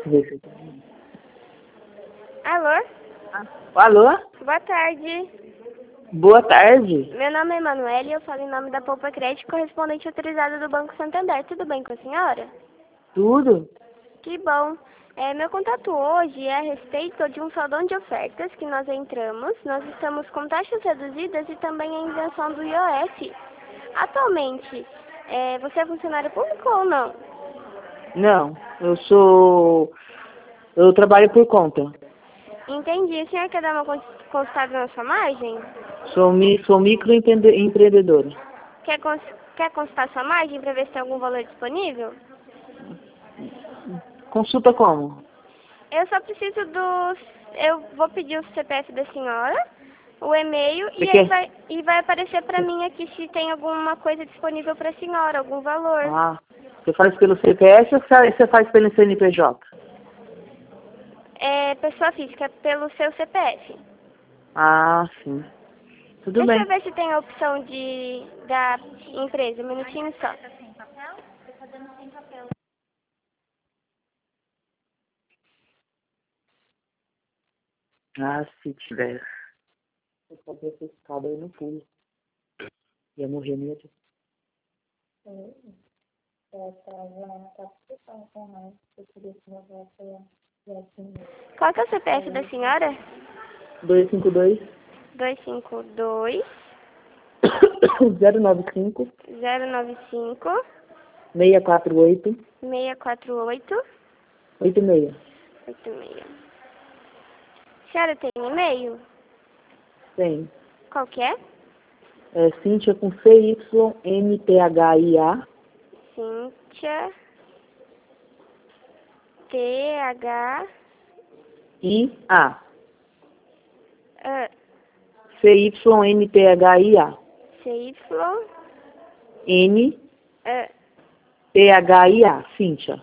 Alô? Alô? Boa tarde. Boa tarde. Meu nome é Emanuele e eu falo em nome da Poupa Crédito, correspondente autorizada do Banco Santander. Tudo bem com a senhora? Tudo? Que bom. Meu contato hoje é a respeito de um saldão de ofertas que nós entramos. Nós estamos com taxas reduzidas e também a isenção do IOF. Atualmente, você é funcionário público ou não? Não, eu trabalho por conta. Entendi. O senhor quer dar uma consultada na sua margem? Sou microempreendedora. Quer consultar sua margem para ver se tem algum valor disponível? Consulta como? Eu só preciso Eu vou pedir o CPF da senhora, o e-mail e vai aparecer para mim aqui se tem alguma coisa disponível para a senhora, algum valor. Ah, você faz pelo CPF ou você faz pelo CNPJ? Pessoa física, pelo seu CPF. Ah, sim. Tudo Deixa bem. eu ver se tem a opção da empresa, um minutinho só. Ah, se tivesse. Eu fazia essa escada aí no pulo. Ia morrer mesmo. Qual que é o CPF da senhora? 252 252 095 095 648 648 86. 86. A senhora tem e-mail? Tem. Qual que é? É Cíntia com CYNTHIA Cíntia TH IA. CYNTHIA. CY NTHIA. Cíntia.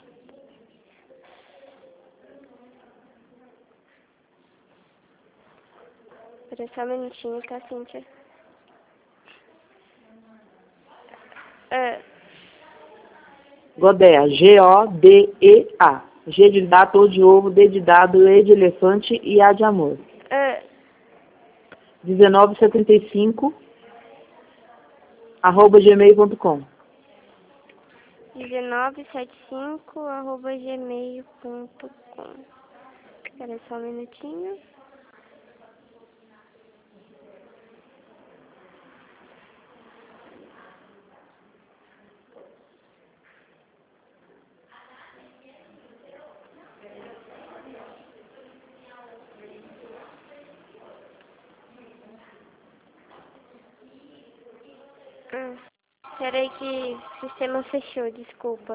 Espera só um minutinho, tá, Cíntia? Godea. Godea. G de gato, O de ovo, D de dado, E de elefante e A de amor. 1975 @gmail.com. 1975@gmail.com. Espera só um minutinho. Espera aí que o sistema fechou, desculpa.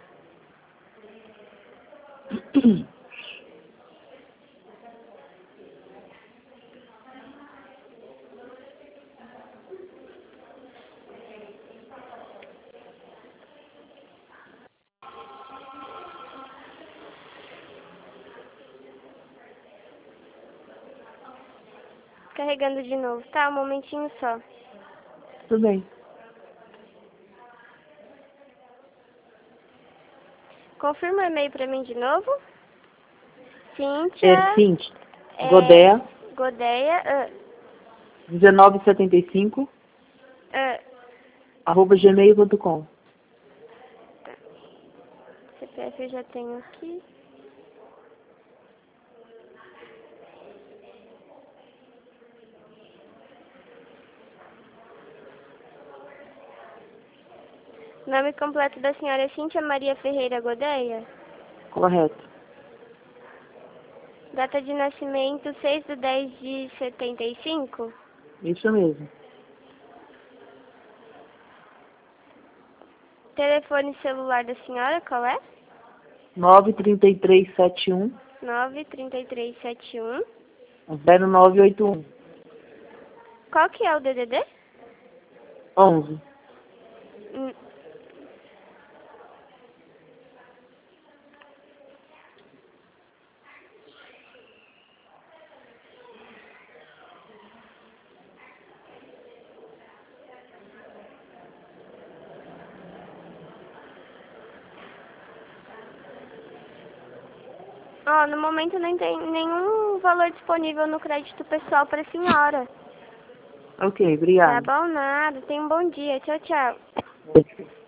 Carregando de novo, tá? Um momentinho só. Tudo bem. Confirma o e-mail pra mim de novo. Cíntia. Cíntia. Godea. Godeia. 1975 @gmail.com. Tá. CPF eu já tenho aqui. Nome completo da senhora é Cíntia Maria Ferreira Godeia? Correto. Data de nascimento 6/10/75? Isso mesmo. Telefone celular da senhora, qual é? 93371 93371. 0981. Qual que é o DDD? 11. Ó, no momento não tem nenhum valor disponível no crédito pessoal para a senhora. Ok, Tá obrigada. bom, nada. Tenha um bom dia. Tchau, tchau.